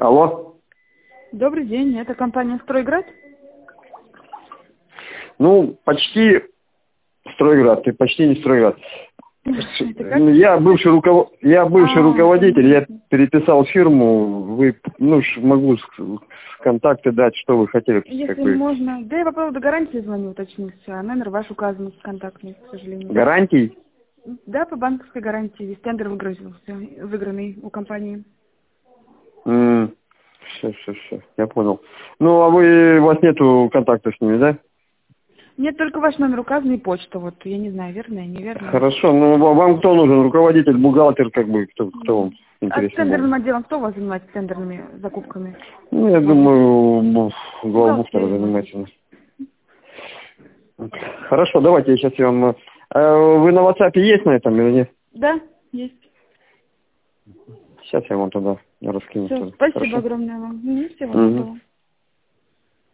Алло. Добрый день, это компания «Стройград». Ну, почти Стройград, ты почти не Стройград. Я бывший руководитель, я переписал фирму, могу контакты дать, что вы хотели. Если можно. Да, я по поводу гарантии звоню уточнить, а номер ваш указан контактный, к сожалению. Гарантий? Да, по банковской гарантии. Весь тендер выигранный у компании. Все, я понял. Ну, а у вас нету контакта с ними, да? Нет, только ваш номер указан и почта. Вот, я не знаю, верно, неверно. Хорошо, ну вам кто нужен? Руководитель, бухгалтер, кто вам интересен? А с тендерным отделом кто у вас занимается тендерными закупками? Ну, я думаю, главбухтер занимается. Хорошо, давайте я сейчас вам... Вы на WhatsApp есть на этом или нет? Да, есть. Сейчас я вам тогда раскину. Все, спасибо огромное вам. Всего доброго.